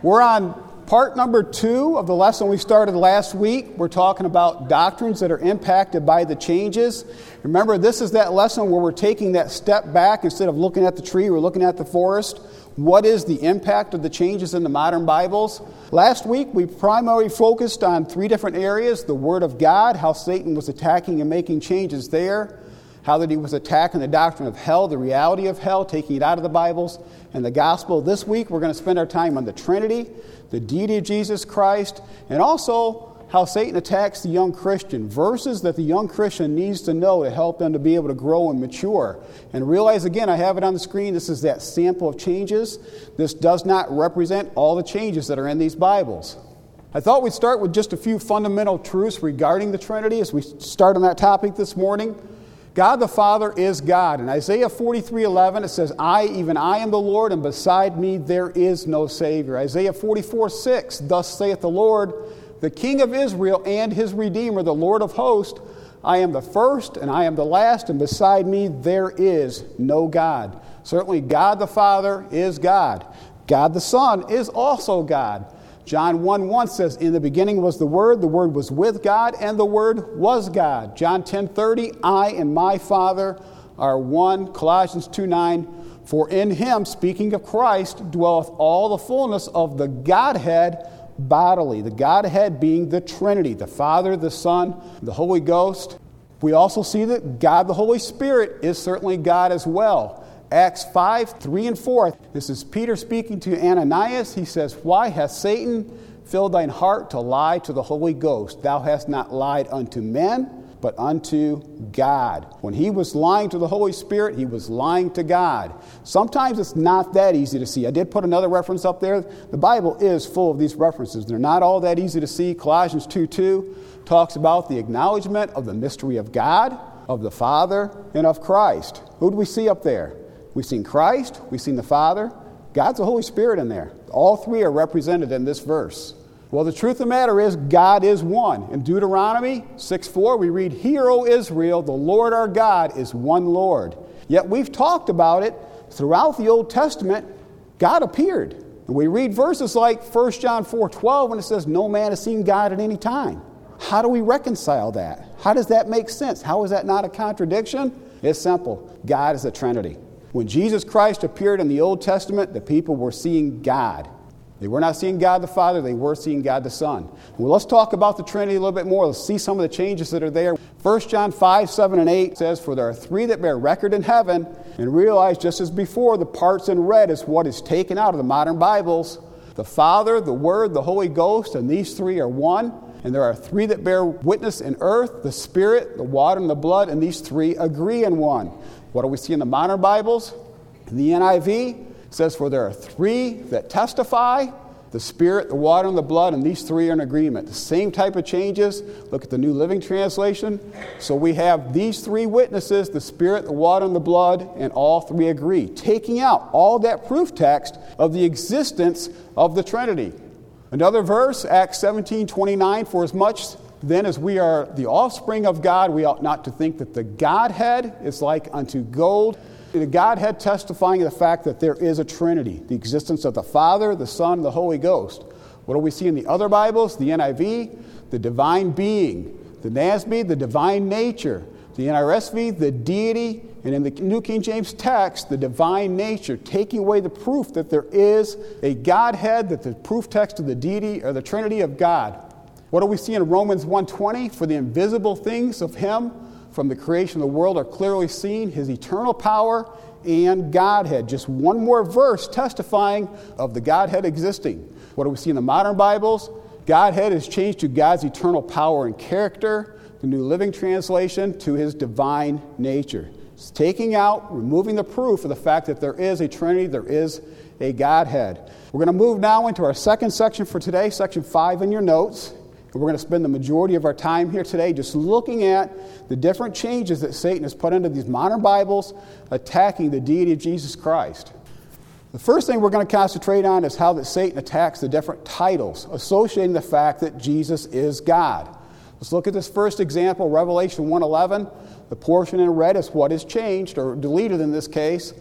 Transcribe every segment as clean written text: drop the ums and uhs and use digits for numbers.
We're on part number 2 of the lesson we started last week. We're talking about doctrines that are impacted by the changes. Remember, this is that lesson where we're taking that step back. Instead of looking at the tree, we're looking at the forest. What is the impact of the changes in the modern Bibles? Last week, we primarily focused on 3 different areas. The Word of God, how Satan was attacking and making changes there. How that he was attacking the doctrine of hell, the reality of hell, taking it out of the Bibles, and the gospel. This week, we're going to spend our time on the Trinity, the deity of Jesus Christ, and also how Satan attacks the young Christian. Verses that the young Christian needs to know to help them to be able to grow and mature. And realize, again, I have it on the screen, this is that sample of changes. This does not represent all the changes that are in these Bibles. I thought we'd start with just a few fundamental truths regarding the Trinity as we start on that topic this morning. God the Father is God. In Isaiah 43:11, it says, even I am the Lord, and beside me there is no Savior. Isaiah 44:6, thus saith the Lord, the King of Israel and his Redeemer, the Lord of hosts, I am the first and I am the last, and beside me there is no God. Certainly God the Father is God. God the Son is also God. John 1:1 says, in the beginning was the Word was with God, and the Word was God. John 10:30, I and my Father are one. Colossians 2:9, for in him, speaking of Christ, dwelleth all the fullness of the Godhead bodily. The Godhead being the Trinity, the Father, the Son, the Holy Ghost. We also see that God the Holy Spirit is certainly God as well. Acts 5:3 and 4. This is Peter speaking to Ananias. He says, why hath Satan filled thine heart to lie to the Holy Ghost? Thou hast not lied unto men, but unto God. When he was lying to the Holy Spirit, he was lying to God. Sometimes it's not that easy to see. I did put another reference up there. The Bible is full of these references. They're not all that easy to see. Colossians 2:2 talks about the acknowledgement of the mystery of God, of the Father, and of Christ. Who do we see up there? We've seen Christ, we've seen the Father, God's the Holy Spirit in there. All 3 are represented in this verse. Well, the truth of the matter is, God is one. In Deuteronomy 6:4, we read, hear, O Israel, the Lord our God is one Lord. Yet we've talked about it throughout the Old Testament. God appeared. And we read verses like 1 John 4:12 when it says, no man has seen God at any time. How do we reconcile that? How does that make sense? How is that not a contradiction? It's simple. God is a Trinity. When Jesus Christ appeared in the Old Testament, the people were seeing God. They were not seeing God the Father, they were seeing God the Son. Well, let's talk about the Trinity a little bit more. Let's see some of the changes that are there. 1 John 5:7 and 8 says, for there are 3 that bear record in heaven, and realize just as before, the parts in red is what is taken out of the modern Bibles. The Father, the Word, the Holy Ghost, and these 3 are one. And there are 3 that bear witness in earth, the Spirit, the water, and the blood, and these 3 agree in one. What do we see in the modern Bibles? In the NIV, it says, for there are 3 that testify, the Spirit, the water, and the blood, and these 3 are in agreement. The same type of changes. Look at the New Living Translation. So we have these 3 witnesses, the Spirit, the water, and the blood, and all 3 agree, taking out all that proof text of the existence of the Trinity. Another verse, Acts 17:29, for as much then as we are the offspring of God, we ought not to think that the Godhead is like unto gold. The Godhead testifying to the fact that there is a Trinity, the existence of the Father, the Son, and the Holy Ghost. What do we see in the other Bibles? The NIV, the divine being. The NASB, the divine nature. The NRSV, the deity. And in the New King James text, the divine nature, taking away the proof that there is a Godhead, that the proof text of the deity or the Trinity of God. What do we see in Romans 1:20? For the invisible things of him from the creation of the world are clearly seen, his eternal power and Godhead. Just one more verse testifying of the Godhead existing. What do we see in the modern Bibles? Godhead is changed to God's eternal power and character. The New Living Translation to his divine nature. It's taking out, removing the proof of the fact that there is a Trinity, there is a Godhead. We're going to move now into our second section for today, section 5 in your notes. And we're going to spend the majority of our time here today just looking at the different changes that Satan has put into these modern Bibles, attacking the deity of Jesus Christ. The first thing we're going to concentrate on is how that Satan attacks the different titles, associating the fact that Jesus is God. Let's look at this first example, Revelation 1:11. The portion in red is what is changed, or deleted in this case. It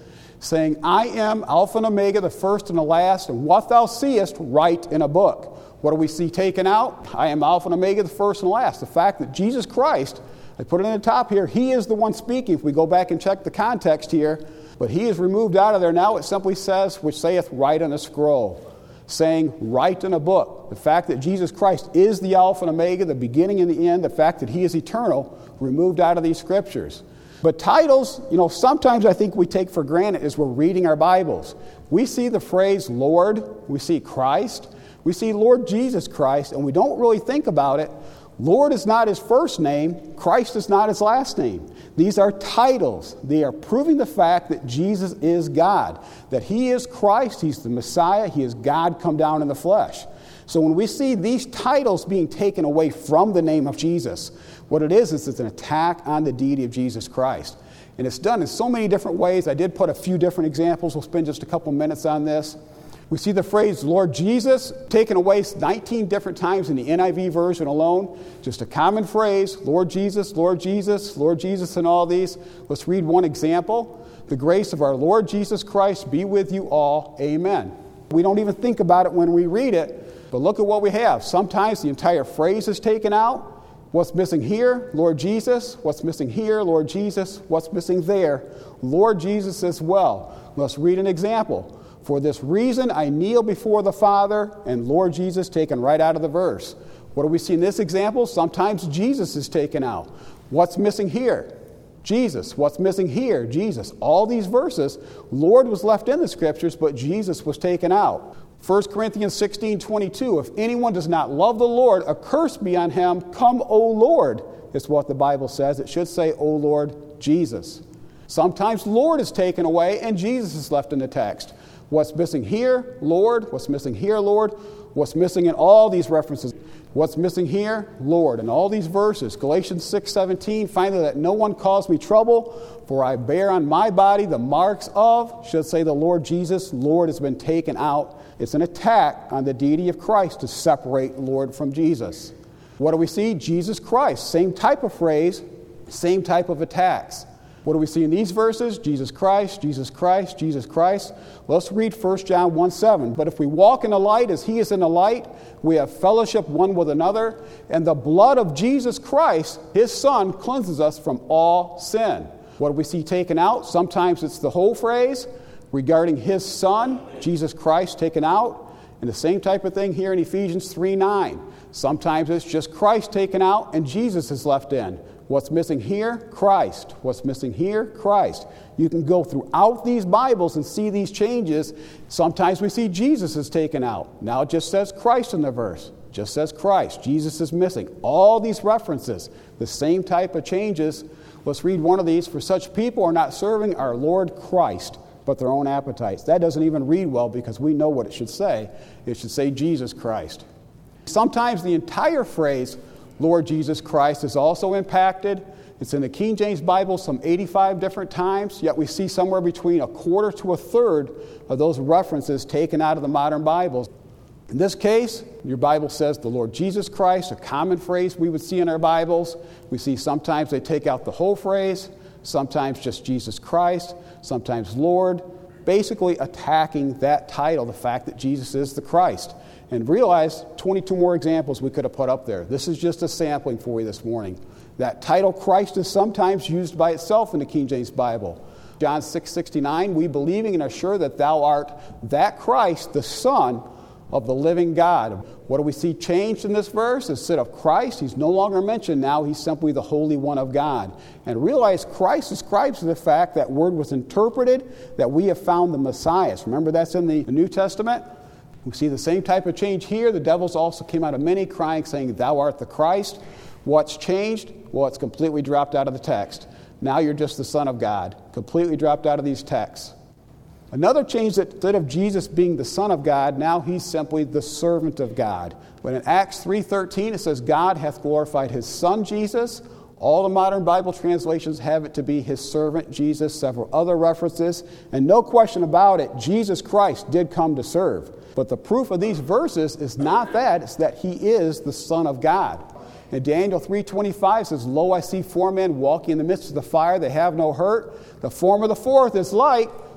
saying, I am Alpha and Omega, the first and the last, and what thou seest, write in a book. What do we see taken out? I am Alpha and Omega, the first and the last. The fact that Jesus Christ, I put it in the top here, he is the one speaking. If we go back and check the context here, but he is removed out of there. Now it simply says, which saith, write on a scroll, saying, write in a book. The fact that Jesus Christ is the Alpha and Omega, the beginning and the end, the fact that he is eternal, removed out of these scriptures. But titles, sometimes I think we take for granted as we're reading our Bibles. We see the phrase Lord, we see Christ, we see Lord Jesus Christ, and we don't really think about it. Lord is not his first name. Christ is not his last name. These are titles. They are proving the fact that Jesus is God, that he is Christ, he's the Messiah, he is God come down in the flesh. So when we see these titles being taken away from the name of Jesus, what it is it's an attack on the deity of Jesus Christ. And it's done in so many different ways. I did put a few different examples. We'll spend just a couple minutes on this. We see the phrase Lord Jesus taken away 19 different times in the NIV version alone. Just a common phrase, Lord Jesus, Lord Jesus, Lord Jesus, and all these. Let's read one example. The grace of our Lord Jesus Christ be with you all. Amen. We don't even think about it when we read it, but look at what we have. Sometimes the entire phrase is taken out. What's missing here? Lord Jesus. What's missing here? Lord Jesus. What's missing there? Lord Jesus as well. Let's read an example. For this reason I kneel before the Father, and Lord Jesus taken right out of the verse. What do we see in this example? Sometimes Jesus is taken out. What's missing here? Jesus. What's missing here? Jesus. All these verses, Lord was left in the scriptures, but Jesus was taken out. 1 Corinthians 16:22, if anyone does not love the Lord, a curse be on him. Come, O Lord, is what the Bible says. It should say, O Lord Jesus. Sometimes Lord is taken away and Jesus is left in the text. What's missing here? Lord. What's missing here? Lord. What's missing in all these references? What's missing here? Lord. In all these verses, Galatians 6:17, finally that no one cause me trouble, for I bear on my body the marks of, should say the Lord Jesus. Lord has been taken out. It's an attack on the deity of Christ to separate Lord from Jesus. What do we see? Jesus Christ. Same type of phrase, same type of attacks. What do we see in these verses? Jesus Christ, Jesus Christ, Jesus Christ. Let's read 1 John 1:7. But if we walk in the light as he is in the light, we have fellowship one with another, and the blood of Jesus Christ, his Son, cleanses us from all sin. What do we see taken out? Sometimes it's the whole phrase regarding his Son, Jesus Christ, taken out. And the same type of thing here in Ephesians 3:9. Sometimes it's just Christ taken out and Jesus is left in. What's missing here? Christ. What's missing here? Christ. You can go throughout these Bibles and see these changes. Sometimes we see Jesus is taken out. Now it just says Christ in the verse. Just says Christ. Jesus is missing. All these references, the same type of changes. Let's read one of these. For such people are not serving our Lord Christ, but their own appetites. That doesn't even read well because we know what it should say. It should say Jesus Christ. Sometimes the entire phrase Lord Jesus Christ is also impacted. It's in the King James Bible some 85 different times, yet we see somewhere between a quarter to a third of those references taken out of the modern Bibles. In this case, your Bible says the Lord Jesus Christ, a common phrase we would see in our Bibles. We see sometimes they take out the whole phrase, sometimes just Jesus Christ, sometimes Lord, basically attacking that title, the fact that Jesus is the Christ. And realize 22 more examples we could have put up there. This is just a sampling for you this morning. That title Christ is sometimes used by itself in the King James Bible. John 6:69, we believing and are sure that thou art that Christ, the Son of the living God. What do we see changed in this verse? Instead of Christ, he's no longer mentioned now. He's simply the Holy One of God. And realize Christ describes the fact that word was interpreted, that we have found the Messiah. Remember that's in the New Testament? We see the same type of change here. The devils also came out of many crying, saying, thou art the Christ. What's changed? Well, it's completely dropped out of the text. Now you're just the Son of God. Completely dropped out of these texts. Another change, that instead of Jesus being the Son of God, now he's simply the servant of God. But in Acts 3:13, it says, God hath glorified his Son, Jesus. All the modern Bible translations have it to be his servant, Jesus, several other references. And no question about it, Jesus Christ did come to serve. But the proof of these verses is not that, it's that he is the Son of God. And Daniel 3:25 says, lo, I see 4 men walking in the midst of the fire, they have no hurt. The form of the fourth is like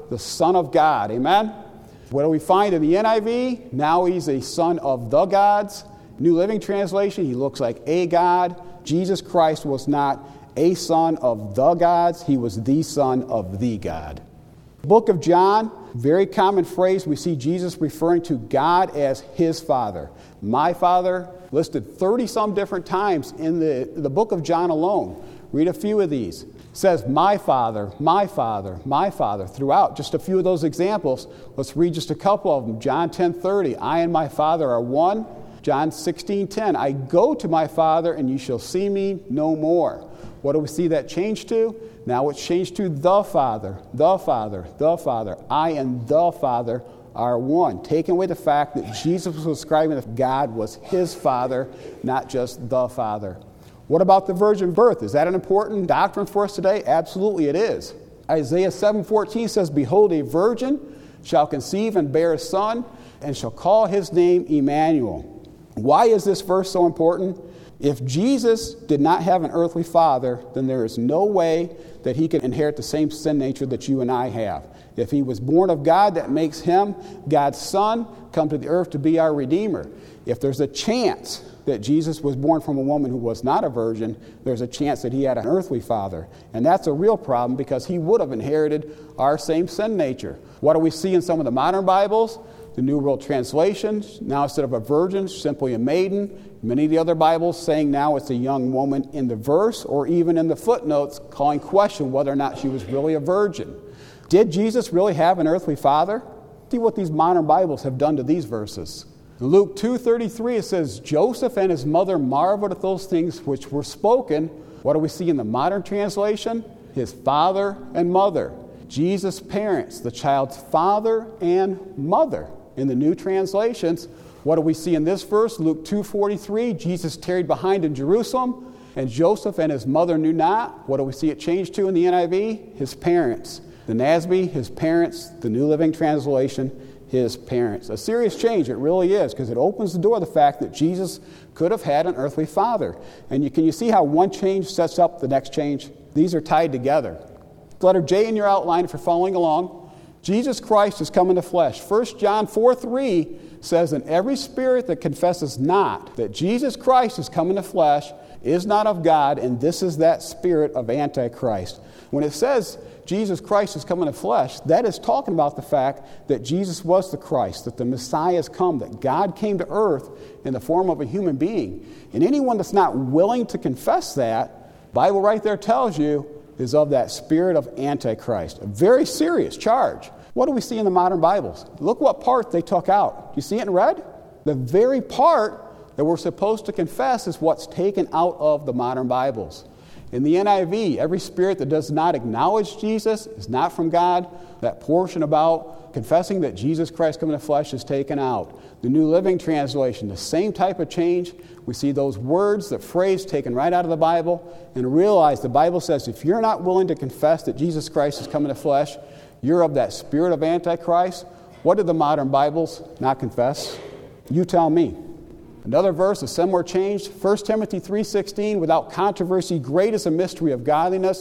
the Son of God. Amen? What do we find in the NIV? Now he's a son of the gods. New Living Translation, he looks like a God. Jesus Christ was not a son of the gods. He was the Son of the God. Book of John, very common phrase. We see Jesus referring to God as his Father. My Father, listed 30-some different times in the book of John alone. Read a few of these. It says, my Father, my Father, my Father, throughout. Just a few of those examples. Let's read just a couple of them. John 10:30, I and my Father are one. John 16:10, I go to my Father, and you shall see me no more. What do we see that change to? Now it's changed to the Father, the Father, the Father. I and the Father are one. Taking away the fact that Jesus was describing that God was his Father, not just the Father. What about the virgin birth? Is that an important doctrine for us today? Absolutely it is. Isaiah 7:14 says, behold, a virgin shall conceive and bear a son, and shall call his name Emmanuel. Why is this verse so important? If Jesus did not have an earthly father, then there is no way that he can inherit the same sin nature that you and I have. If he was born of God, that makes him God's son, come to the earth to be our Redeemer. If there's a chance that Jesus was born from a woman who was not a virgin, there's a chance that he had an earthly father. And that's a real problem because he would have inherited our same sin nature. What do we see in some of the modern Bibles? The New World Translation, now instead of a virgin, simply a maiden. Many of the other Bibles saying now it's a young woman in the verse or even in the footnotes calling question whether or not she was really a virgin. Did Jesus really have an earthly father? See what these modern Bibles have done to these verses. In Luke 2:33 it says, Joseph and his mother marveled at those things which were spoken. What do we see in the modern translation? His father and mother. Jesus' parents, the child's father and mother. In the new translations, what do we see in this verse? Luke 2:43, Jesus tarried behind in Jerusalem, and Joseph and his mother knew not. What do we see it changed to in the NIV? His parents. The NASB, his parents. The New Living Translation, his parents. A serious change, it really is, because it opens the door to the fact that Jesus could have had an earthly father. And can you see how one change sets up the next change? These are tied together. Letter J in your outline if you're following along. Jesus Christ has come in the flesh. 1 John 4:3 says, and every spirit that confesses not that Jesus Christ has come in the flesh is not of God, and this is that spirit of Antichrist. When it says Jesus Christ has come in the flesh, that is talking about the fact that Jesus was the Christ, that the Messiah has come, that God came to earth in the form of a human being. And anyone that's not willing to confess that, the Bible right there tells you, is of that spirit of Antichrist. A very serious charge. What do we see in the modern Bibles? Look what part they took out. You see it in red? The very part that we're supposed to confess is what's taken out of the modern Bibles. In the NIV, every spirit that does not acknowledge Jesus is not from God. That portion about confessing that Jesus Christ come in the flesh is taken out. The New Living Translation, the same type of change. We see those words, the phrase taken right out of the Bible, and realize the Bible says if you're not willing to confess that Jesus Christ has come in the flesh, you're of that spirit of Antichrist. What did the modern Bibles not confess? You tell me. Another verse, a similar change, 1 Timothy 3:16, without controversy, great is the mystery of godliness.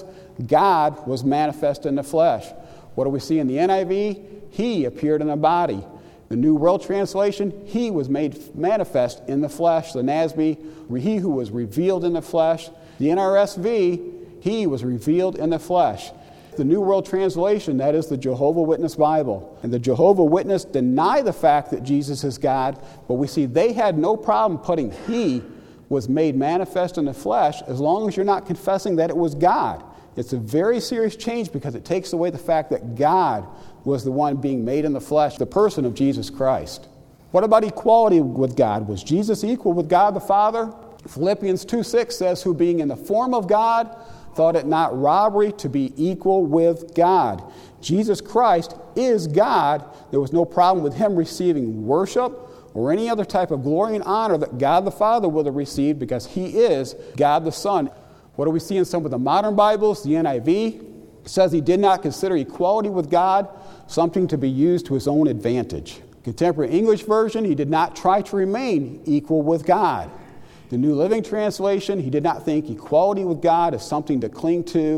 God was manifest in the flesh. What do we see in the NIV? He appeared in a body. The New World Translation, he was made manifest in the flesh. The NASB, he who was revealed in the flesh. The NRSV, he was revealed in the flesh. The New World Translation, that is the Jehovah Witness Bible. And the Jehovah Witness deny the fact that Jesus is God, but we see they had no problem putting he was made manifest in the flesh as long as you're not confessing that it was God. It's a very serious change because it takes away the fact that God was the one being made in the flesh, the person of Jesus Christ. What about equality with God? Was Jesus equal with God the Father? Philippians 2:6 says, who being in the form of God, thought it not robbery to be equal with God. Jesus Christ is God. There was no problem with him receiving worship or any other type of glory and honor that God the Father would have received because he is God the Son. What do we see in some of the modern Bibles? The NIV says he did not consider equality with God something to be used to his own advantage. Contemporary English version, he did not try to remain equal with God. The New Living Translation, he did not think equality with God is something to cling to.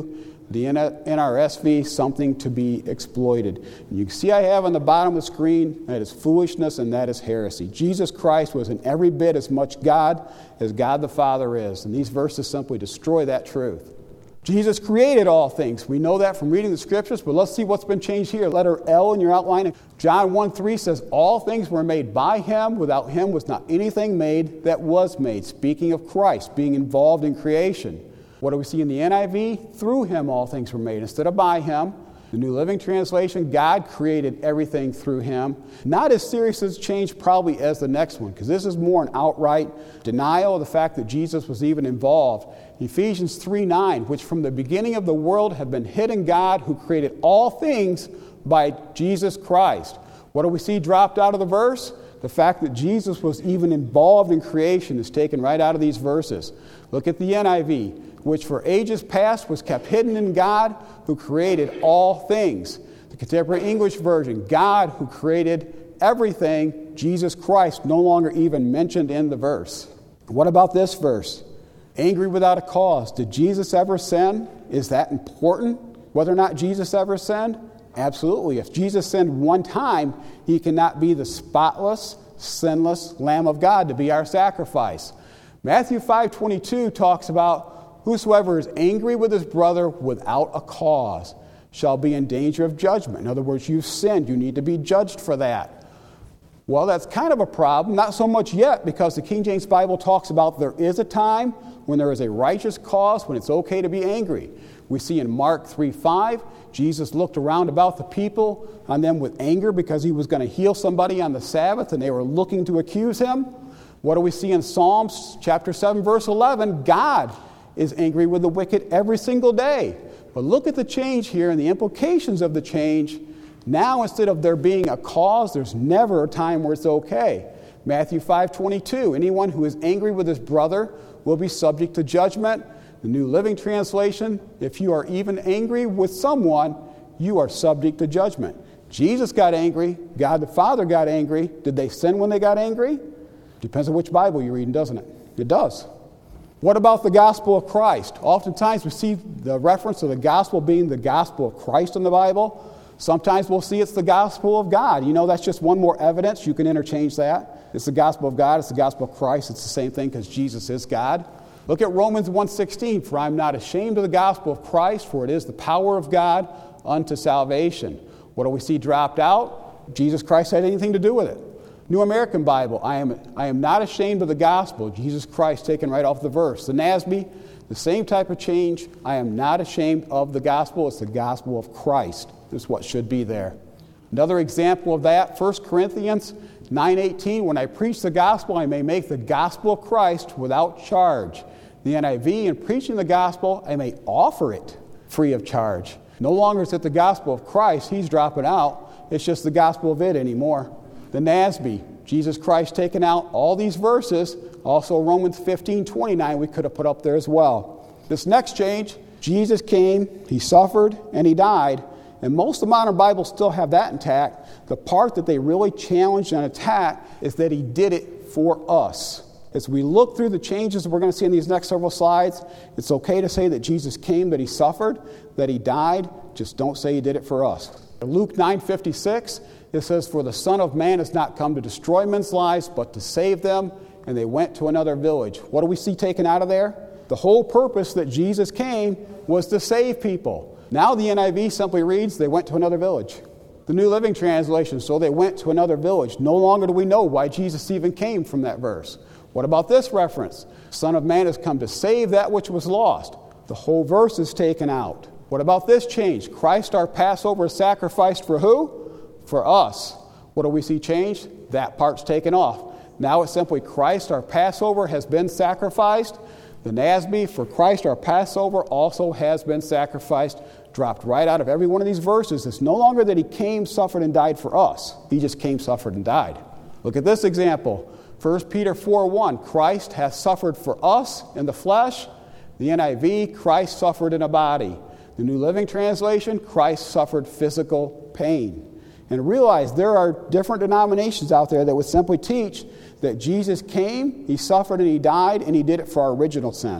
The NRSV, something to be exploited. And you can see I have on the bottom of the screen, that is foolishness and that is heresy. Jesus Christ was in every bit as much God as God the Father is. And these verses simply destroy that truth. Jesus created all things. We know that from reading the scriptures, but let's see what's been changed here. Letter L in your outline. John 1:3 says, all things were made by him. Without him was not anything made that was made. Speaking of Christ being involved in creation. What do we see in the NIV? Through him all things were made instead of by him. The New Living Translation, God created everything through him. Not as serious as change probably as the next one, because this is more an outright denial of the fact that Jesus was even involved. Ephesians 3:9, which from the beginning of the world have been hid in God, who created all things by Jesus Christ. What do we see dropped out of the verse? The fact that Jesus was even involved in creation is taken right out of these verses. Look at the NIV, which for ages past was kept hidden in God, who created all things. The Contemporary English Version, God who created everything, Jesus Christ no longer even mentioned in the verse. What about this verse? Angry without a cause. Did Jesus ever sin? Is that important? Whether or not Jesus ever sinned? Absolutely. If Jesus sinned one time, he cannot be the spotless, sinless Lamb of God to be our sacrifice. Matthew 5:22 talks about whosoever is angry with his brother without a cause shall be in danger of judgment. In other words, you've sinned. You need to be judged for that. Well, that's kind of a problem. Not so much yet, because the King James Bible talks about there is a time when there is a righteous cause, when it's okay to be angry. We see in Mark 3:5, Jesus looked around about the people on them with anger because he was going to heal somebody on the Sabbath and they were looking to accuse him. What do we see in Psalms chapter 7, verse 11? God is angry with the wicked every single day. But look at the change here and the implications of the change. Now, instead of there being a cause, there's never a time where it's okay. Matthew 5:22, anyone who is angry with his brother will be subject to judgment. The New Living Translation, if you are even angry with someone, you are subject to judgment. Jesus got angry. God the Father got angry. Did they sin when they got angry? Depends on which Bible you're reading, doesn't it? It does. What about the gospel of Christ? Oftentimes we see the reference to the gospel being the gospel of Christ in the Bible. Sometimes we'll see it's the gospel of God. You know, that's just one more evidence. You can interchange that. It's the gospel of God. It's the gospel of Christ. It's the same thing because Jesus is God. Look at Romans 1:16. For I am not ashamed of the gospel of Christ, for it is the power of God unto salvation. What do we see dropped out? Jesus Christ had anything to do with it. New American Bible, I am not ashamed of the gospel. Jesus Christ taken right off the verse. The NASB, the same type of change. I am not ashamed of the gospel. It's the gospel of Christ. Is what should be there. Another example of that, 1 Corinthians 9:18, when I preach the gospel, I may make the gospel of Christ without charge. The NIV, in preaching the gospel, I may offer it free of charge. No longer is it the gospel of Christ, he's dropping out. It's just the gospel of it anymore. The NASB, Jesus Christ taken out. All these verses, also Romans 15:29, we could have put up there as well. This next change, Jesus came, he suffered, and he died. And most of the modern Bibles still have that intact. The part that they really challenged and attacked is that he did it for us. As we look through the changes that we're going to see in these next several slides, it's okay to say that Jesus came, that he suffered, that he died. Just don't say he did it for us. Luke 9:56, it says, for the Son of Man has not come to destroy men's lives, but to save them. And they went to another village. What do we see taken out of there? The whole purpose that Jesus came was to save people. Now the NIV simply reads, they went to another village. The New Living Translation, so they went to another village. No longer do we know why Jesus even came from that verse. What about this reference? Son of Man has come to save that which was lost. The whole verse is taken out. What about this change? Christ our Passover is sacrificed for who? For us. What do we see changed? That part's taken off. Now it's simply Christ our Passover has been sacrificed. The NASB, for Christ our Passover also has been sacrificed, dropped right out of every one of these verses. It's no longer that he came, suffered, and died for us. He just came, suffered, and died. Look at this example. 1 Peter 4:1, Christ hath suffered for us in the flesh. The NIV, Christ suffered in a body. The New Living Translation, Christ suffered physical pain. And realize there are different denominations out there that would simply teach that Jesus came, he suffered, and he died, and he did it for our original sin.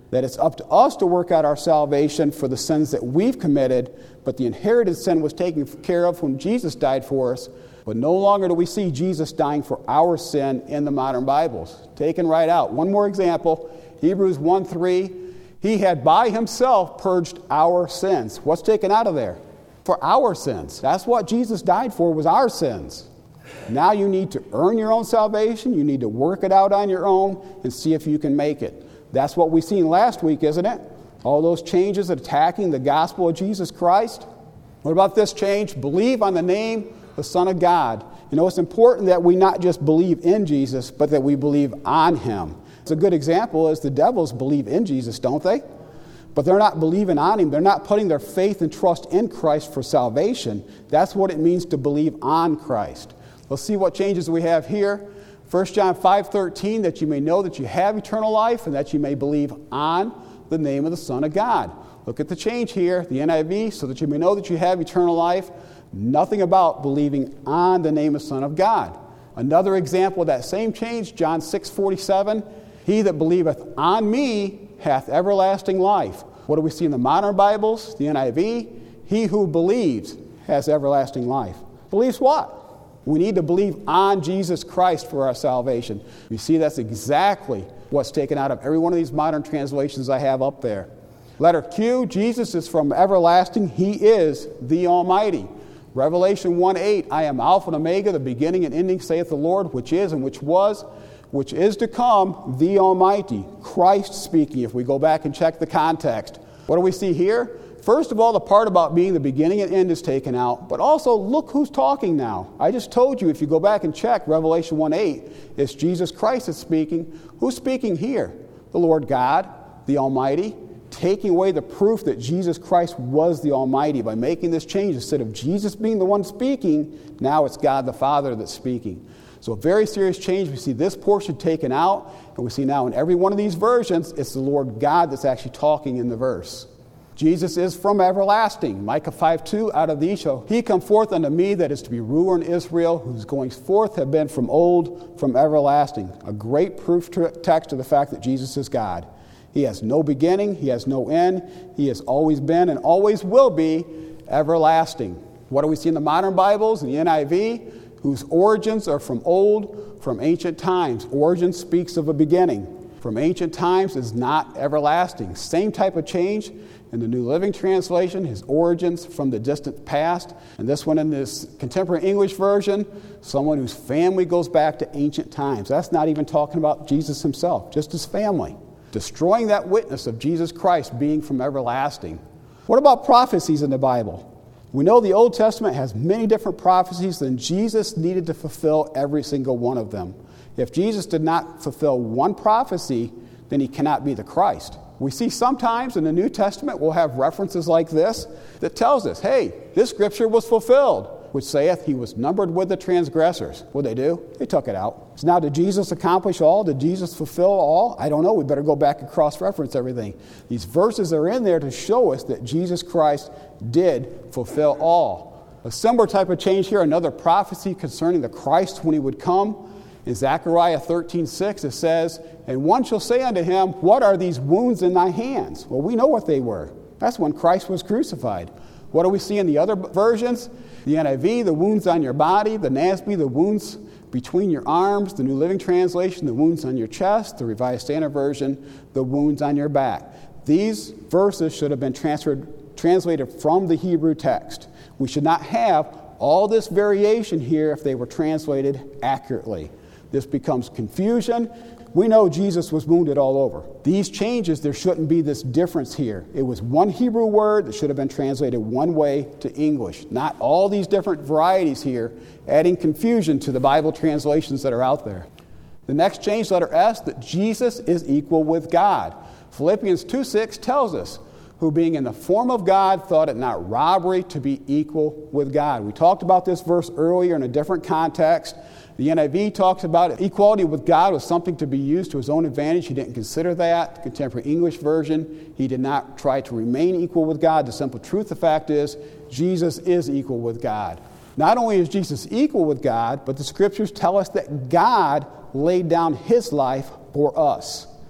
that it's up to us to work out our salvation for the sins that we've committed, but the inherited sin was taken care of when Jesus died for us. But no longer do we see Jesus dying for our sin in the modern Bibles. Taken right out. One more example, Hebrews 1:3. He had by himself purged our sins. What's taken out of there? For our sins. That's what Jesus died for, was our sins. Now you need to earn your own salvation. You need to work it out on your own and see if you can make it. That's what we seen last week, isn't it? All those changes attacking the gospel of Jesus Christ. What about this change? Believe on the name of the Son of God. You know, it's important that we not just believe in Jesus, but that we believe on him. It's a good example is the devils believe in Jesus, don't they? But they're not believing on him. They're not putting their faith and trust in Christ for salvation. That's what it means to believe on Christ. Let's see what changes we have here. 1 John 5:13, that you may know that you have eternal life and that you may believe on the name of the Son of God. Look at the change here, the NIV, so that you may know that you have eternal life. Nothing about believing on the name of the Son of God. Another example of that same change, John 6:47, he that believeth on me hath everlasting life. What do we see in the modern Bibles, the NIV? He who believes has everlasting life. Believes what? We need to believe on Jesus Christ for our salvation. You see, that's exactly what's taken out of every one of these modern translations I have up there. Letter Q, Jesus is from everlasting. He is the Almighty. Revelation 1:8, I am Alpha and Omega, the beginning and ending, saith the Lord, which is and which was, which is to come, the Almighty. Christ speaking, if we go back and check the context. What do we see here? First of all, the part about being the beginning and end is taken out, but also look who's talking now. I just told you, if you go back and check Revelation 1:8, it's Jesus Christ that's speaking. Who's speaking here? The Lord God, the Almighty, taking away the proof that Jesus Christ was the Almighty by making this change. Instead of Jesus being the one speaking, now it's God the Father that's speaking. So a very serious change. We see this portion taken out, and we see now in every one of these versions, it's the Lord God that's actually talking in the verse. Jesus is from everlasting. Micah 5:2, out of these shall he come forth unto me that is to be ruler in Israel, whose goings forth have been from old, from everlasting. A great proof text to the fact that Jesus is God. He has no beginning, he has no end, he has always been and always will be everlasting. What do we see in the modern Bibles, in the NIV? Whose origins are from old, from ancient times. Origin speaks of a beginning. From ancient times is not everlasting. Same type of change in the New Living Translation, his origins from the distant past. And this one in this contemporary English version, someone whose family goes back to ancient times. That's not even talking about Jesus himself, just his family. Destroying that witness of Jesus Christ being from everlasting. What about prophecies in the Bible? We know the Old Testament has many different prophecies, and Jesus needed to fulfill every single one of them. If Jesus did not fulfill one prophecy, then he cannot be the Christ. We see sometimes in the New Testament we'll have references like this that tells us, hey, this scripture was fulfilled, which saith he was numbered with the transgressors. What did they do? They took it out. So now, did Jesus accomplish all? Did Jesus fulfill all? I don't know. We better go back and cross-reference everything. These verses are in there to show us that Jesus Christ did fulfill all. A similar type of change here, another prophecy concerning the Christ when he would come. In Zechariah 13:6, it says, and one shall say unto him, what are these wounds in thy hands? Well, we know what they were. That's when Christ was crucified. What do we see in the other versions? The NIV, the wounds on your body. The NASB, the wounds between your arms. The New Living Translation, the wounds on your chest. The Revised Standard Version, the wounds on your back. These verses should have been translated from the Hebrew text. We should not have all this variation here if they were translated accurately. This becomes confusion. We know Jesus was wounded all over. These changes, there shouldn't be this difference here. It was one Hebrew word that should have been translated one way to English. Not all these different varieties here, adding confusion to the Bible translations that are out there. The next change, letter S, that Jesus is equal with God. Philippians 2:6 tells us, who being in the form of God thought it not robbery to be equal with God. We talked about this verse earlier in a different context. The NIV talks about equality with God was something to be used to his own advantage. He didn't consider that. The contemporary English version, he did not try to remain equal with God. The simple truth, the fact is, Jesus is equal with God. Not only is Jesus equal with God, but the scriptures tell us that God laid down his life for us.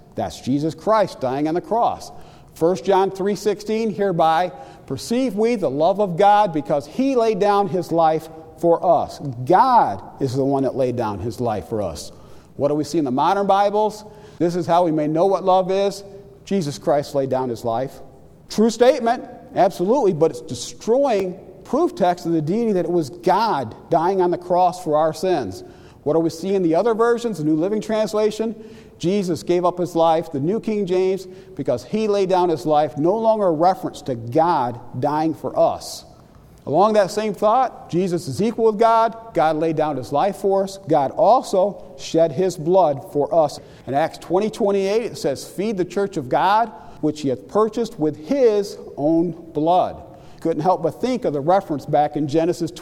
That's Jesus Christ dying on the cross. 1 John 3:16, hereby perceive we the love of God because he laid down his life for us. God is the one that laid down his life for us. What do we see in the modern Bibles? This is how we may know what love is. Jesus Christ laid down his life. True statement, absolutely, but it's destroying proof text of the deity that it was God dying on the cross for our sins. What do we see in the other versions? The New Living Translation, Jesus gave up his life. The New King James, because he laid down his life, no longer a reference to God dying for us. Along that same thought, Jesus is equal with God. God laid down his life for us. God also shed his blood for us. In Acts 20:28, it says, feed the church of God, which he hath purchased with his own blood. Couldn't help but think of the reference back in Genesis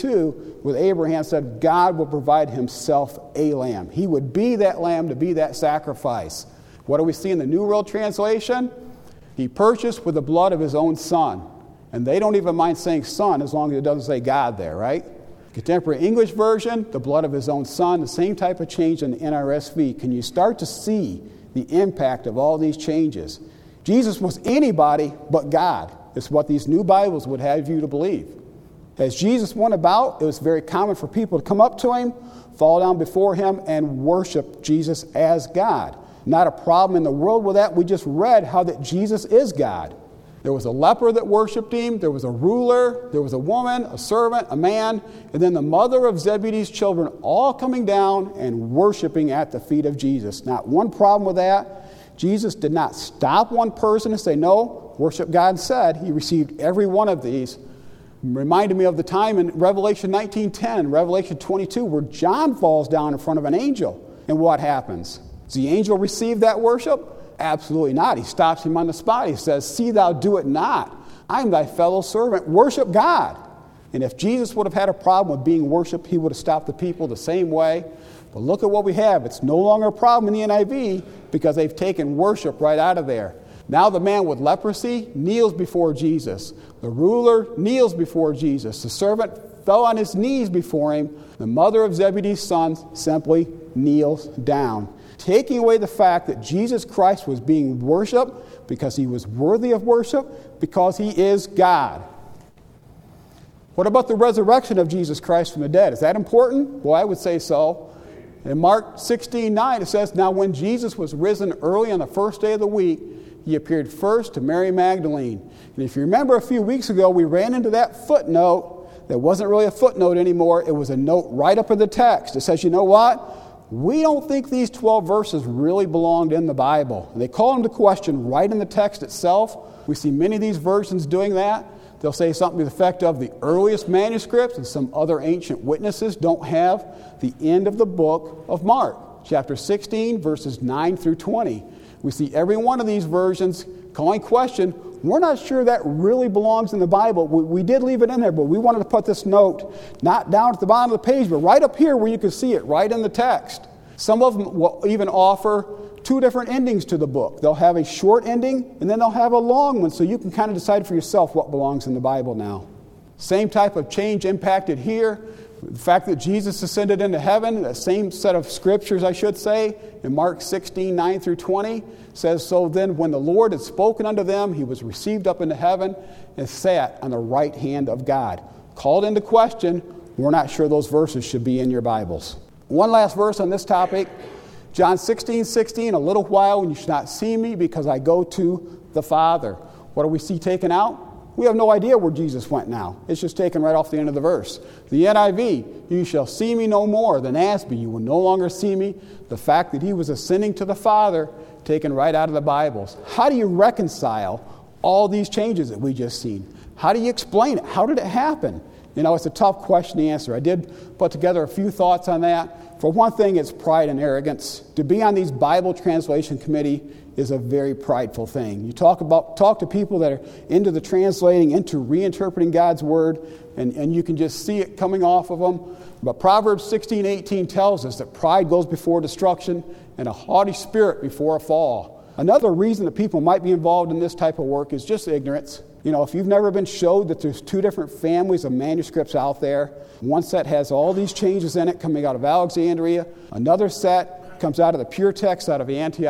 22 where Abraham said God will provide himself a lamb. He would be that lamb to be that sacrifice. What do we see in the New World Translation? He purchased with the blood of his own son. And they don't even mind saying son as long as it doesn't say God there, right? Contemporary English version, the blood of his own son, the same type of change in the NRSV. Can you start to see the impact of all these changes? Jesus was anybody but God. It's what these new Bibles would have you to believe. As Jesus went about, it was very common for people to come up to him, fall down before him, and worship Jesus as God. Not a problem in the world with that. We just read how that Jesus is God. There was a leper that worshiped him. There was a ruler. There was a woman, a servant, a man, and then the mother of Zebedee's children all coming down and worshiping at the feet of Jesus. Not one problem with that. Jesus did not stop one person and say, no, worship God instead. He received every one of these. Reminded me of the time in Revelation 19:10, Revelation 22, where John falls down in front of an angel. And what happens? Does the angel receive that worship? Absolutely not. He stops him on the spot. He says, see thou do it not. I am thy fellow servant. Worship God. And if Jesus would have had a problem with being worshiped, he would have stopped the people the same way. But look at what we have. It's no longer a problem in the NIV because they've taken worship right out of there. Now the man with leprosy kneels before Jesus. The ruler kneels before Jesus. The servant fell on his knees before him. The mother of Zebedee's sons simply kneels down, taking away the fact that Jesus Christ was being worshiped because he was worthy of worship, because he is God. What about the resurrection of Jesus Christ from the dead? Is that important? Well, I would say so. In Mark 16:9, it says, now when Jesus was risen early on the first day of the week, he appeared first to Mary Magdalene. And if you remember a few weeks ago, we ran into that footnote that wasn't really a footnote anymore. It was a note right up in the text. It says, you know what? We don't think these 12 verses really belonged in the Bible. And they call them to question right in the text itself. We see many of these versions doing that. They'll say something to the effect of the earliest manuscripts and some other ancient witnesses don't have the end of the book of Mark, chapter 16, verses 9 through 20. We see every one of these versions calling question, we're not sure that really belongs in the Bible. We did leave it in there, but we wanted to put this note not down at the bottom of the page, but right up here where you can see it, right in the text. Some of them will even offer two different endings to the book. They'll have a short ending, and then they'll have a long one, so you can kind of decide for yourself what belongs in the Bible now. Same type of change impacted here. The fact that Jesus ascended into heaven, the same set of scriptures, I should say, in Mark 16, 9 through 20, says, so then when the Lord had spoken unto them, he was received up into heaven and sat on the right hand of God. Called into question, we're not sure those verses should be in your Bibles. One last verse on this topic, John 16:16, a little while and you shall not see me because I go to the Father. What do we see taken out? We have no idea where Jesus went now. It's just taken right off the end of the verse. The NIV, you shall see me no more. The NASB, you will no longer see me. The fact that he was ascending to the Father, taken right out of the Bibles. How do you reconcile all these changes that we just seen? How do you explain it? How did it happen? You know, it's a tough question to answer. I did put together a few thoughts on that. For one thing, it's pride and arrogance. To be on these Bible translation committee is a very prideful thing. You talk to people that are into the translating, into reinterpreting God's Word, and you can just see it coming off of them. But Proverbs 16:18 tells us that pride goes before destruction and a haughty spirit before a fall. Another reason that people might be involved in this type of work is just ignorance. You know, if you've never been showed that there's two different families of manuscripts out there, one set has all these changes in it coming out of Alexandria, another set comes out of the pure text out of Antioch,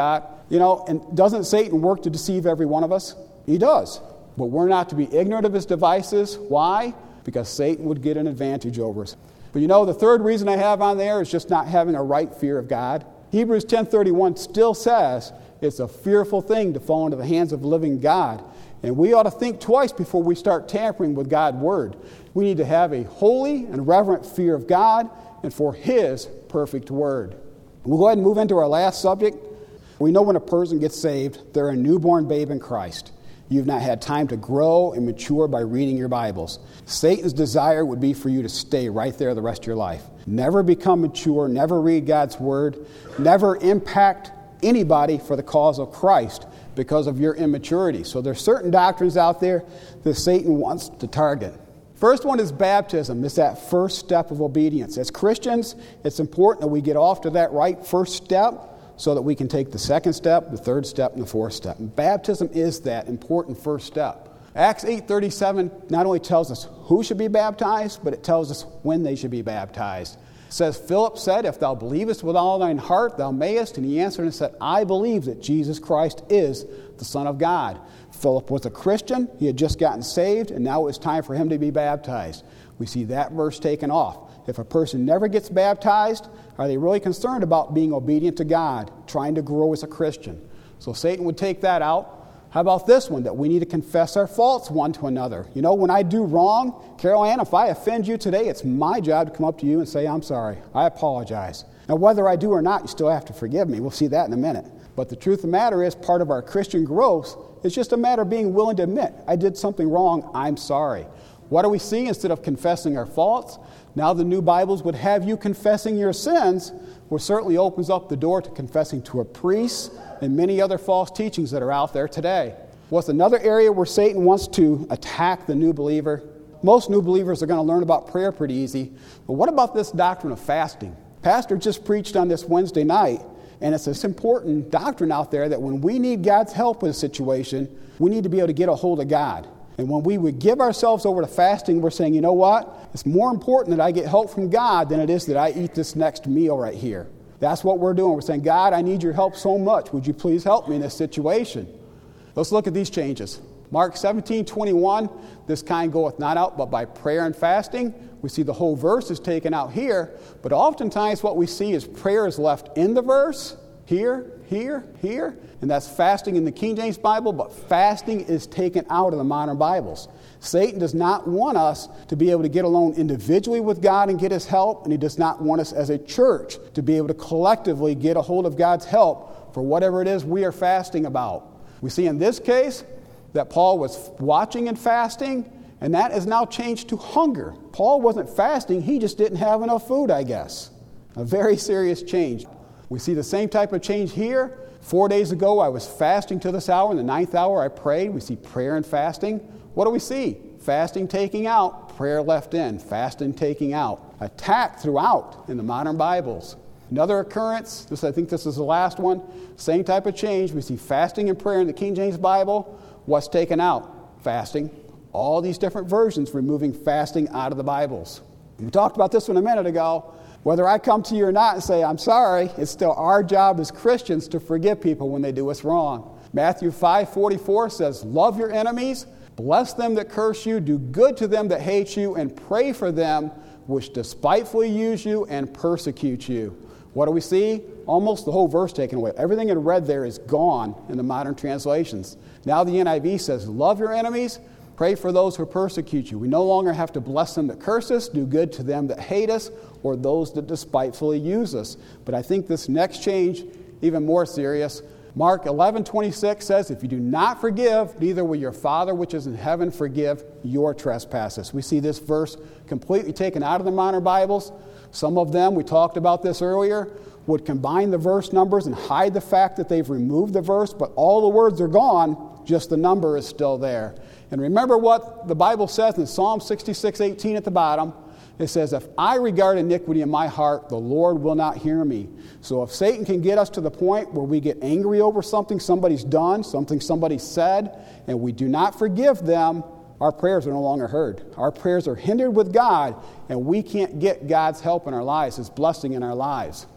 And doesn't Satan work to deceive every one of us? He does. But we're not to be ignorant of his devices. Why? Because Satan would get an advantage over us. But the third reason I have on there is just not having a right fear of God. Hebrews 10:31 still says it's a fearful thing to fall into the hands of the living God. And we ought to think twice before we start tampering with God's word. We need to have a holy and reverent fear of God and for his perfect word. We'll go ahead and move into our last subject. We know when a person gets saved, they're a newborn babe in Christ. You've not had time to grow and mature by reading your Bibles. Satan's desire would be for you to stay right there the rest of your life. Never become mature, never read God's word, never impact anybody for the cause of Christ because of your immaturity. So there's certain doctrines out there that Satan wants to target. First one is baptism. It's that first step of obedience. As Christians, it's important that we get off to that right first step so that we can take the second step, the third step, and the fourth step. And baptism is that important first step. Acts 8:37 not only tells us who should be baptized, but it tells us when they should be baptized. It says, Philip said, if thou believest with all thine heart, thou mayest. And he answered and said, I believe that Jesus Christ is the Son of God. Philip was a Christian. He had just gotten saved, and now it was time for him to be baptized. We see that verse taken off. If a person never gets baptized, are they really concerned about being obedient to God, trying to grow as a Christian? So Satan would take that out. How about this one, that we need to confess our faults one to another? When I do wrong, Carol Ann, if I offend you today, it's my job to come up to you and say, I'm sorry, I apologize. Now, whether I do or not, you still have to forgive me. We'll see that in a minute. But the truth of the matter is, part of our Christian growth is just a matter of being willing to admit, I did something wrong, I'm sorry. What do we see instead of confessing our faults? Now the new Bibles would have you confessing your sins, which certainly opens up the door to confessing to a priest and many other false teachings that are out there today. What's another area where Satan wants to attack the new believer? Most new believers are going to learn about prayer pretty easy. But what about this doctrine of fasting? Pastor just preached on this Wednesday night, and it's this important doctrine out there that when we need God's help in a situation, we need to be able to get a hold of God. And when we would give ourselves over to fasting, we're saying, you know what? It's more important that I get help from God than it is that I eat this next meal right here. That's what we're doing. We're saying, God, I need your help so much. Would you please help me in this situation? Let's look at these changes. Mark 17:21, this kind goeth not out but by prayer and fasting. We see the whole verse is taken out here, but oftentimes what we see is prayer is left in the verse, here, and that's fasting in the King James Bible, but fasting is taken out of the modern Bibles. Satan does not want us to be able to get alone individually with God and get his help, and he does not want us as a church to be able to collectively get a hold of God's help for whatever it is we are fasting about. We see in this case that Paul was watching and fasting, and that is now changed to hunger. Paul wasn't fasting, he just didn't have enough food, I guess. A very serious change. We see the same type of change here. 4 days ago, I was fasting till this hour. In the 9th hour, I prayed. We see prayer and fasting. What do we see? Fasting taking out, prayer left in. Fasting taking out. Attack throughout in the modern Bibles. Another occurrence, I think this is the last one, same type of change. We see fasting and prayer in the King James Bible. What's taken out? Fasting. All these different versions removing fasting out of the Bibles. We talked about this one a minute ago. Whether I come to you or not and say, I'm sorry, it's still our job as Christians to forgive people when they do us wrong. Matthew 5:44 says, love your enemies, bless them that curse you, do good to them that hate you, and pray for them which despitefully use you and persecute you. What do we see? Almost the whole verse taken away. Everything in red there is gone in the modern translations. Now the NIV says, love your enemies, pray for those who persecute you. We no longer have to bless them that curse us, do good to them that hate us, or those that despitefully use us. But I think this next change, even more serious. Mark 11:26 says, if you do not forgive, neither will your Father which is in heaven forgive your trespasses. We see this verse completely taken out of the modern Bibles. Some of them, we talked about this earlier, would combine the verse numbers and hide the fact that they've removed the verse, but all the words are gone, just the number is still there. And remember what the Bible says in Psalm 66:18 at the bottom. It says, if I regard iniquity in my heart, the Lord will not hear me. So if Satan can get us to the point where we get angry over something somebody's done, something somebody said, and we do not forgive them, our prayers are no longer heard. Our prayers are hindered with God, and we can't get God's help in our lives, His blessing in our lives.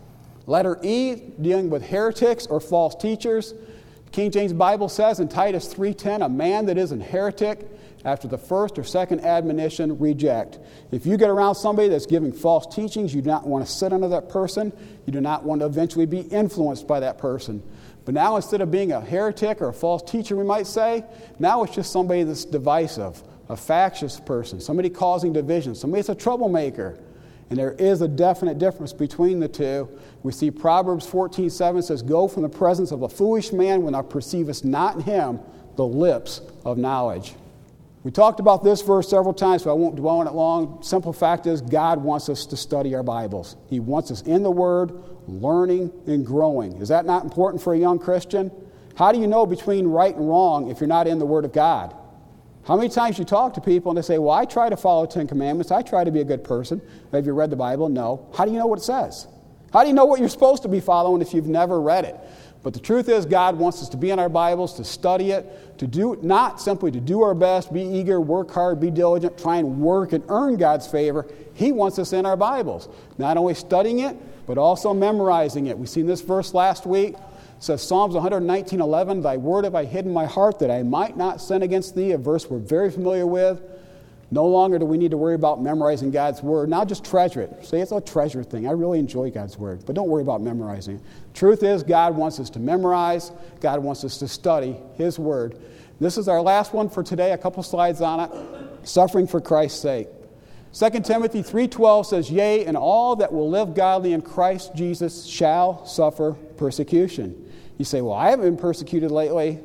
Letter E, dealing with heretics or false teachers. King James Bible says in Titus 3:10, a man that is a heretic, after the first or second admonition, reject. If you get around somebody that's giving false teachings, you do not want to sit under that person. You do not want to eventually be influenced by that person. But now, instead of being a heretic or a false teacher, we might say, now it's just somebody that's divisive, a factious person, somebody causing division, somebody that's a troublemaker. And there is a definite difference between the two. We see Proverbs 14:7 says, go from the presence of a foolish man when thou perceivest not in him the lips of knowledge. We talked about this verse several times, so I won't dwell on it long. Simple fact is, God wants us to study our Bibles. He wants us in the Word, learning and growing. Is that not important for a young Christian? How do you know between right and wrong if you're not in the Word of God? How many times you talk to people and they say, well, I try to follow the Ten Commandments. I try to be a good person. Have you read the Bible? No. How do you know what it says? How do you know what you're supposed to be following if you've never read it? But the truth is, God wants us to be in our Bibles, to study it, to do not simply to do our best, be eager, work hard, be diligent, try and work and earn God's favor. He wants us in our Bibles, not only studying it, but also memorizing it. We've seen this verse last week. It says Psalms 119:11, thy word have I hid in my heart that I might not sin against thee, a verse we're very familiar with. No longer do we need to worry about memorizing God's Word. Now just treasure it. Say it's a treasure thing. I really enjoy God's Word, but don't worry about memorizing it. Truth is, God wants us to memorize. God wants us to study His Word. This is our last one for today, a couple slides on it. Suffering for Christ's sake. 2 Timothy 3:12 says, yea, and all that will live godly in Christ Jesus shall suffer persecution. You say, well, I haven't been persecuted lately.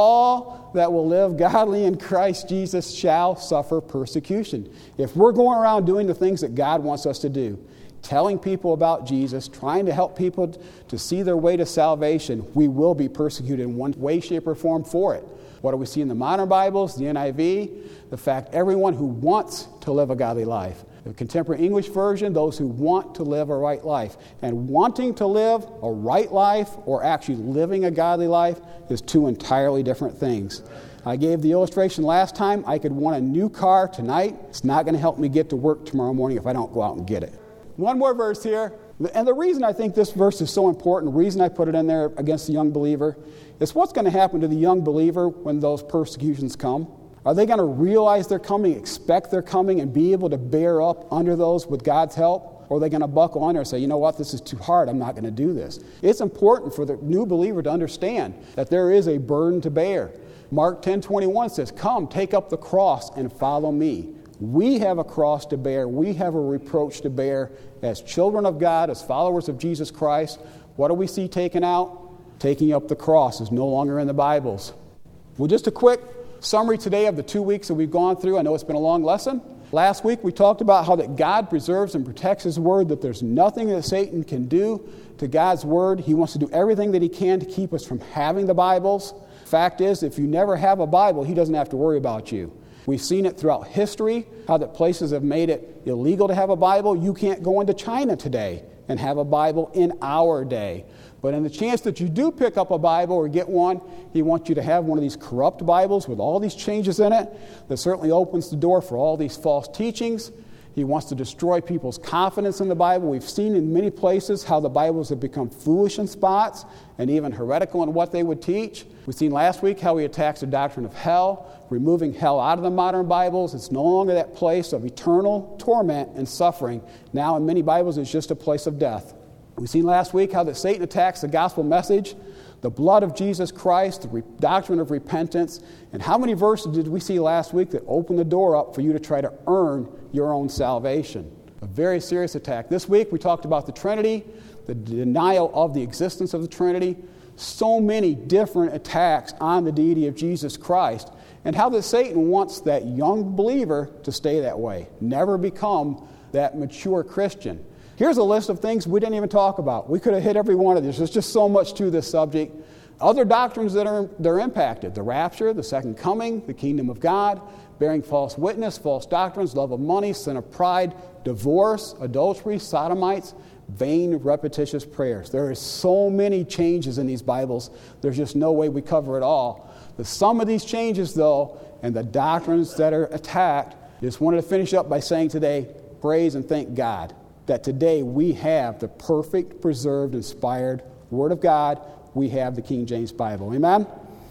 All that will live godly in Christ Jesus shall suffer persecution. If we're going around doing the things that God wants us to do, telling people about Jesus, trying to help people to see their way to salvation, we will be persecuted in one way, shape, or form for it. What do we see in the modern Bibles, the NIV? The fact everyone who wants to live a godly life. The Contemporary English Version, those who want to live a right life. And wanting to live a right life or actually living a godly life is two entirely different things. I gave the illustration last time. I could want a new car tonight. It's not going to help me get to work tomorrow morning if I don't go out and get it. One more verse here. And the reason I think this verse is so important, the reason I put it in there against the young believer, is what's going to happen to the young believer when those persecutions come. Are they going to realize they're coming, expect they're coming, and be able to bear up under those with God's help? Or are they going to buckle under and say, you know what, this is too hard, I'm not going to do this? It's important for the new believer to understand that there is a burden to bear. Mark 10:21 says, come, take up the cross and follow me. We have a cross to bear. We have a reproach to bear as children of God, as followers of Jesus Christ. What do we see taken out? Taking up the cross is no longer in the Bibles. Well, just a quick summary today of the 2 weeks that we've gone through. I know it's been a long lesson. Last week we talked about how that God preserves and protects His Word, that there's nothing that Satan can do to God's Word. He wants to do everything that he can to keep us from having the Bibles. Fact is, if you never have a Bible, he doesn't have to worry about you. We've seen it throughout history, how that places have made it illegal to have a Bible. You can't go into China today and have a Bible in our day. But in the chance that you do pick up a Bible or get one, he wants you to have one of these corrupt Bibles with all these changes in it. That certainly opens the door for all these false teachings. He wants to destroy people's confidence in the Bible. We've seen in many places how the Bibles have become foolish in spots and even heretical in what they would teach. We've seen last week how he attacks the doctrine of hell, removing hell out of the modern Bibles. It's no longer that place of eternal torment and suffering. Now in many Bibles it's just a place of death. We've seen last week how that Satan attacks the gospel message, the blood of Jesus Christ, the doctrine of repentance. And how many verses did we see last week that opened the door up for you to try to earn your own salvation? A very serious attack. This week we talked about the Trinity, the denial of the existence of the Trinity, so many different attacks on the deity of Jesus Christ, and how that Satan wants that young believer to stay that way, never become that mature Christian. Here's a list of things we didn't even talk about. We could have hit every one of these. There's just so much to this subject. Other doctrines that are impacted: the rapture, the second coming, the kingdom of God, bearing false witness, false doctrines, love of money, sin of pride, divorce, adultery, sodomites, vain, repetitious prayers. There are so many changes in these Bibles. There's just no way we cover it all. The sum of these changes, though, and the doctrines that are attacked, I just wanted to finish up by saying today, praise and thank God. that today we have the perfect, preserved, inspired Word of God. We have the King James Bible. Amen?